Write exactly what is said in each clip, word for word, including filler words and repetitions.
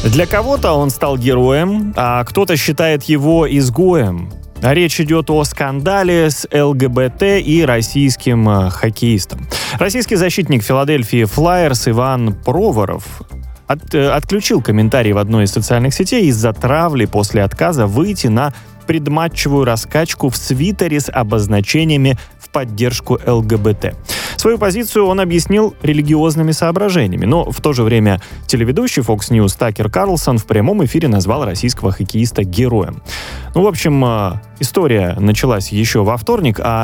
Для кого-то он стал героем, а кто-то считает его изгоем. Речь идет о скандале с ЛГБТ и российским э, хоккеистом. Российский защитник Филадельфии Флайерс Иван Проворов от, э, отключил комментарий в одной из социальных сетей из-за травли после отказа выйти на предматчевую раскачку в свитере с обозначениями в поддержку ЛГБТ. Свою позицию он объяснил религиозными соображениями, но в то же время телеведущий Fox News Такер Карлсон в прямом эфире назвал российского хоккеиста героем. Ну, в общем, история началась еще во вторник, а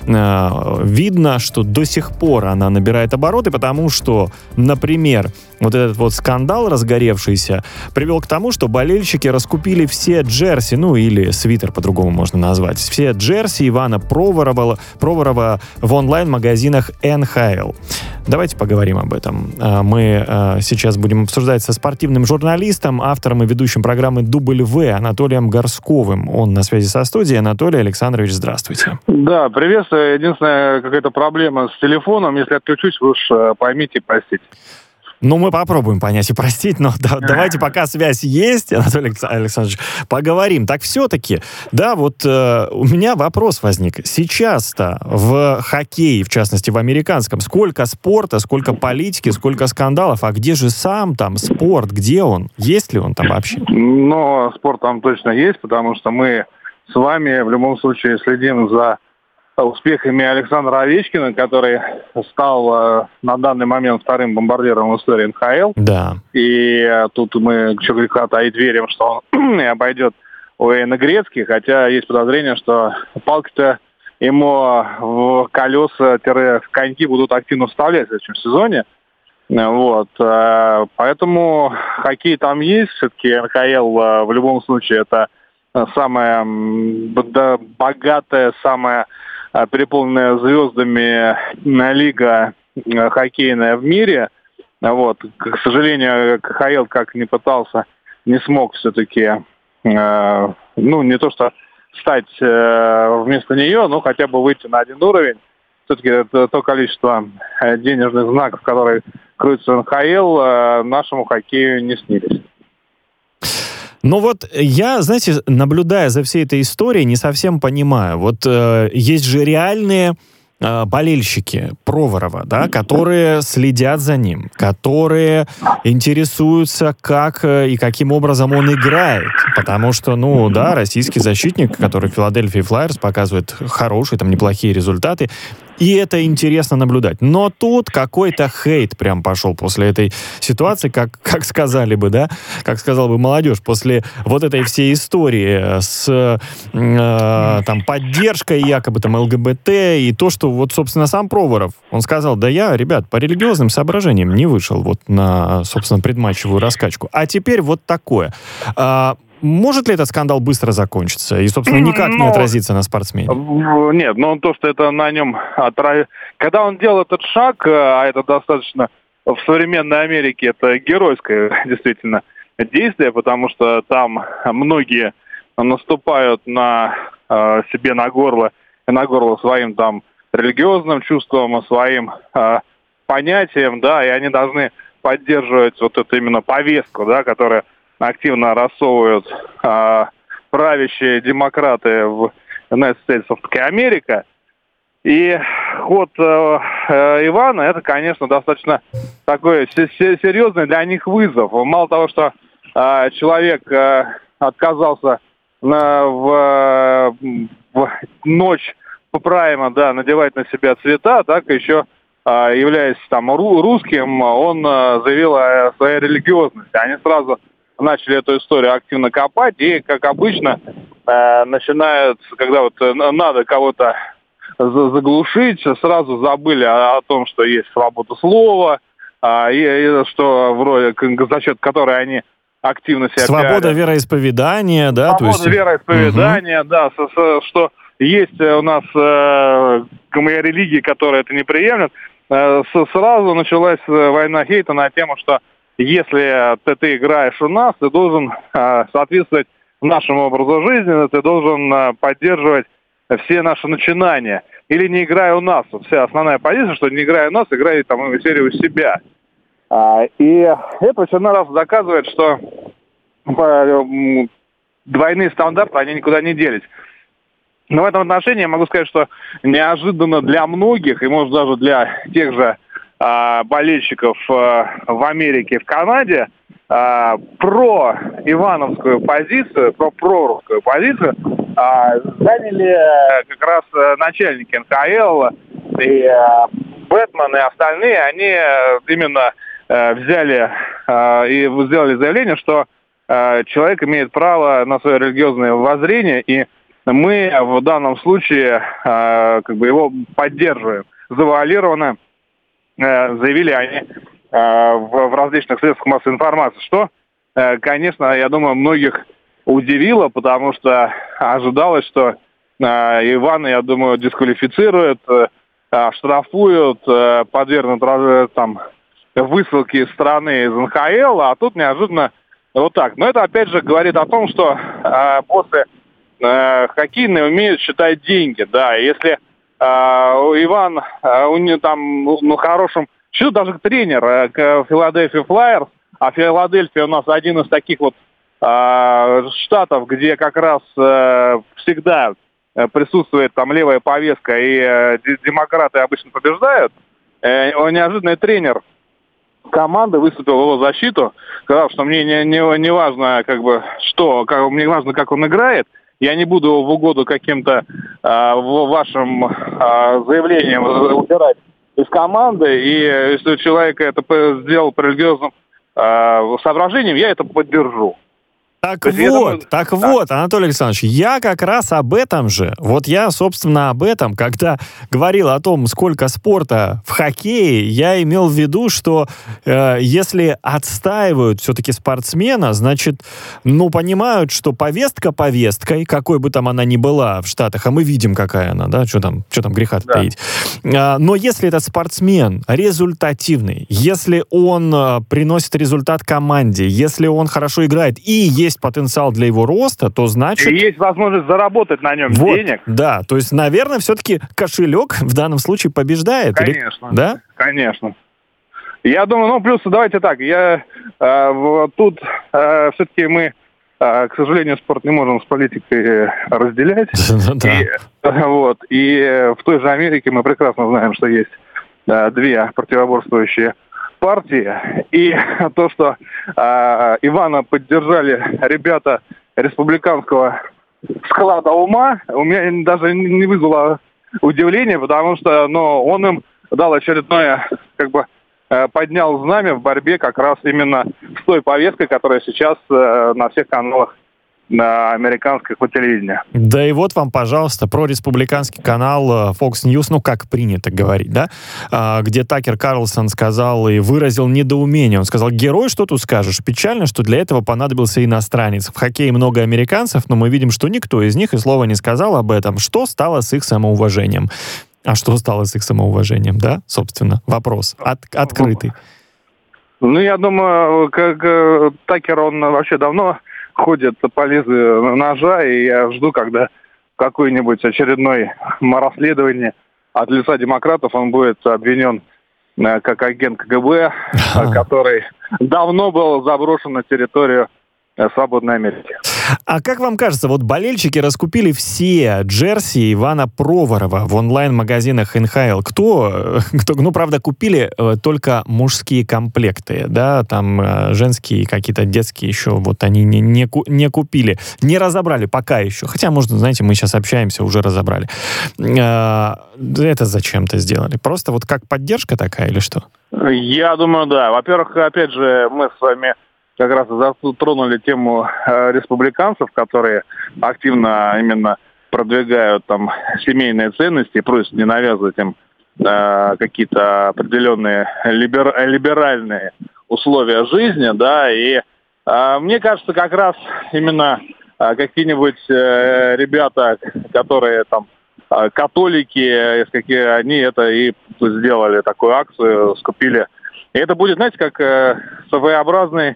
э, видно, что до сих пор она набирает обороты, потому что, например, вот этот вот скандал разгоревшийся привел к тому, что болельщики раскупили все джерси, ну или свитер по-другому можно назвать, все джерси Ивана Проворова, Проворова в онлайн-магазинах эн ха эл. Давайте поговорим об этом. Мы сейчас будем обсуждать со спортивным журналистом, автором и ведущим программы «Дубль В» Анатолием Горсковым. Он на связи со студией. Анатолий Александрович, здравствуйте. Да, приветствую. Единственная какая-то проблема с телефоном. Если отключусь, вы уж поймите и простите. Ну, мы попробуем понять и простить, но да, давайте, пока связь есть, Анатолий Александрович, поговорим. Так все-таки, да, вот э, у меня вопрос возник. Сейчас-то в хоккее, в частности в американском, сколько спорта, сколько политики, сколько скандалов, а где же сам там спорт, где он? Есть ли он там вообще? Ну, спорт там точно есть, потому что мы с вами в любом случае следим за успехами Александра Овечкина, который стал э, на данный момент вторым бомбардиром в истории эн ха эл. Да. И э, тут мы, что греха таить, верим, что он обойдет Уэйна Грецки, хотя есть подозрение, что палки-то ему в колеса-коньки будут активно вставлять в следующем сезоне. Вот. Э, поэтому хоккей там есть, все-таки эн ха эл э, в любом случае это самая да, богатая, самая переполненная звездами лига хоккейная в мире. Вот. К сожалению, ка ха эл как ни пытался, не смог все-таки, э, ну, не то что стать э, вместо нее, но хотя бы выйти на один уровень. Все-таки это то количество денежных знаков, которые крутятся в эн ха эл, э, нашему хоккею не снились. Ну вот я, знаете, наблюдая за всей этой историей, не совсем понимаю. Вот э, есть же реальные э, болельщики Проворова, да, которые следят за ним, которые интересуются, как и каким образом он играет. Потому что, ну да, российский защитник, который в Филадельфии Флайерс показывает хорошие, там, неплохие результаты. И это интересно наблюдать. Но тут какой-то хейт прям пошел после этой ситуации, как, как сказали бы, да, как сказала бы молодежь, после вот этой всей истории с э, там, поддержкой якобы там ЛГБТ и то, что вот, собственно, сам Проворов, он сказал, да я, ребят, по религиозным соображениям не вышел вот на, собственно, предматчевую раскачку. А теперь вот такое. А, может ли этот скандал быстро закончиться и, собственно, никак не отразиться на спортсмене? Нет, но то, что это на нем отразится... Когда он делал этот шаг, а это достаточно в современной Америке, это геройское действительно действие, потому что там многие наступают на э, себе на горло, на горло своим там религиозным чувством, своим э, понятием, да, и они должны поддерживать вот эту именно повестку, да, которая активно рассовывают э, правящие демократы в United States of America. И ход э, э, Ивана, это, конечно, достаточно такой серьезный для них вызов. Мало того, что э, человек э, отказался на, в, в ночь по прайма, да, надевать на себя цвета, так еще э, являясь там ру- русским, он э, заявил о своей религиозности. Они сразу начали эту историю активно копать, и, как обычно, э, начинают, когда вот надо кого-то заглушить, сразу забыли о, о том, что есть свобода слова, а, и, и что вроде за счет которой они активно себя свобода пиарят. Вероисповедания, да? Свобода то есть... вероисповедания, угу. да, с, с, что есть у нас э, религии, которые это не приемлют. Э, с, сразу началась война хейта на тему, что если ты, ты играешь у нас, ты должен э, соответствовать нашему образу жизни, ты должен э, поддерживать все наши начинания. Или не играй у нас. Вот вся основная позиция, что не играй у нас, играй там в серии у себя. А, и это все на раз доказывает, что двойные стандарты, они никуда не делись. Но в этом отношении я могу сказать, что неожиданно для многих, и может даже для тех же э, болельщиков э, в Америке, в Канаде, э, про ивановскую позицию, про прорусскую позицию э, заняли как раз начальники эн ха эл и э, Бэтмен и остальные, они именно э, взяли э, и сделали заявление, что э, человек имеет право на свое религиозное воззрение, и мы в данном случае э, как бы его поддерживаем. Завуалированно э, заявили они э, в, в различных средствах массовой информации, что, э, конечно, я думаю, многих удивило, потому что ожидалось, что э, Ивана, я думаю, дисквалифицируют, э, штрафуют, э, подвергнут э, там высылке из страны из эн ха эл, а тут неожиданно вот так. Но это опять же говорит о том, что э, после хоккейные умеют считать деньги, да, если э, Иван э, у него там ну, хорошим счету, даже тренер э, к Филадельфия Флайерс, а Филадельфия у нас один из таких вот э, штатов, где как раз э, всегда присутствует там левая повестка, и э, демократы обычно побеждают, э, неожиданный тренер команды выступил в его защиту, сказал, что мне не, не, не важно, как бы, что, как, мне важно, как он играет. Я не буду в угоду каким-то э, вашим э, заявлениям убирать из команды. И если человек это сделал по религиозным э, соображениям, я это поддержу. Так вот, думаю, так да. вот, Анатолий Александрович, я как раз об этом же, вот я, собственно, об этом, когда говорил о том, сколько спорта в хоккее, я имел в виду, что э, если отстаивают все-таки спортсмена, значит, ну, понимают, что повестка повесткой, какой бы там она ни была в Штатах, а мы видим, какая она, да, что там, что там греха да. таить. Э, но если этот спортсмен результативный, если он э, приносит результат команде, если он хорошо играет и есть есть потенциал для его роста, то значит... И есть возможность заработать на нем вот, денег. Да, то есть, наверное, все-таки кошелек в данном случае побеждает. Конечно. Или... Да? Конечно. Я думаю, ну, плюс, давайте так, я э, вот тут э, все-таки мы, э, к сожалению, спорт не можем с политикой разделять. И, вот, и в той же Америке мы прекрасно знаем, что есть э, две противоборствующие партии, и то, что э, Ивана поддержали ребята республиканского склада ума, у меня даже не вызвало удивления, потому что ну, он им дал очередное, как бы, э, поднял знамя в борьбе как раз именно с той повесткой, которая сейчас э, на всех каналах на американского телевидения. Да и вот вам, пожалуйста, про республиканский канал Fox News, ну, как принято говорить, да, а, где Такер Карлсон сказал и выразил недоумение. Он сказал: герой, что тут скажешь? Печально, что для этого понадобился иностранец. В хоккее много американцев, но мы видим, что никто из них и слова не сказал об этом. Что стало с их самоуважением? А что стало с их самоуважением, да, собственно? Вопрос от, открытый. Ну, я думаю, как э, Такер, он вообще давно ходит по лезвию ножа, и я жду, когда какое-нибудь очередное расследование от лица демократов он будет обвинен э, как агент ка гэ бэ, а. который давно был заброшен на территорию э, свободной Америки. А как вам кажется, вот болельщики раскупили все джерси Ивана Проворова в онлайн-магазинах эн ха эл. Кто, кто, ну, правда, купили э, только мужские комплекты, да, там э, женские какие-то детские еще, вот они не, не, не купили, не разобрали пока еще. Хотя, может, знаете, мы сейчас общаемся, уже разобрали. Э, это зачем-то сделали? Просто вот как поддержка такая или что? Я думаю, да. Во-первых, опять же, мы с вами как раз затронули тему э, республиканцев, которые активно именно продвигают там семейные ценности и просят не навязывать им э, какие-то определенные либер, либеральные условия жизни, да, и э, мне кажется, как раз именно э, какие-нибудь э, ребята, которые там э, католики, какие они это и сделали такую акцию, скупили. И это будет, знаете, как э, своеобразный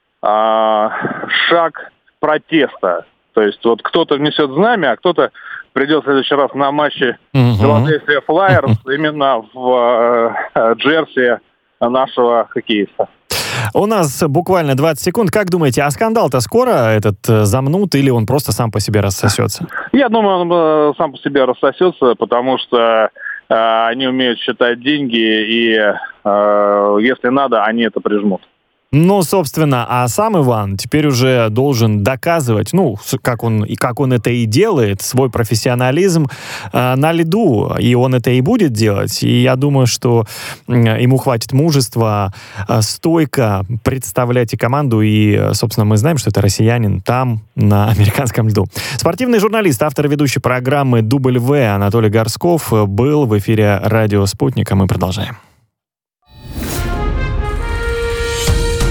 шаг протеста. То есть вот кто-то несет знамя, а кто-то придет в следующий раз на матче Филадельфия Флайерс именно в э, джерси нашего хоккеиста. У нас буквально двадцать секунд. Как думаете, а скандал-то скоро этот замнут или он просто сам по себе рассосется? Я думаю, он сам по себе рассосется, потому что э, они умеют считать деньги, и э, если надо, они это прижмут. Ну, собственно, а сам Иван теперь уже должен доказывать, ну, как он, и как он это и делает, свой профессионализм э, на льду, и он это и будет делать. И я думаю, что э, ему хватит мужества э, стойко представлять и команду, и, собственно, мы знаем, что это россиянин там, на американском льду. Спортивный журналист, автор и ведущий программы «Дубль В» Анатолий Горсков был в эфире «Радио Спутник», а мы продолжаем.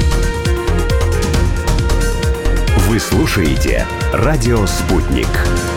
Вы слушаете «Радио Спутник».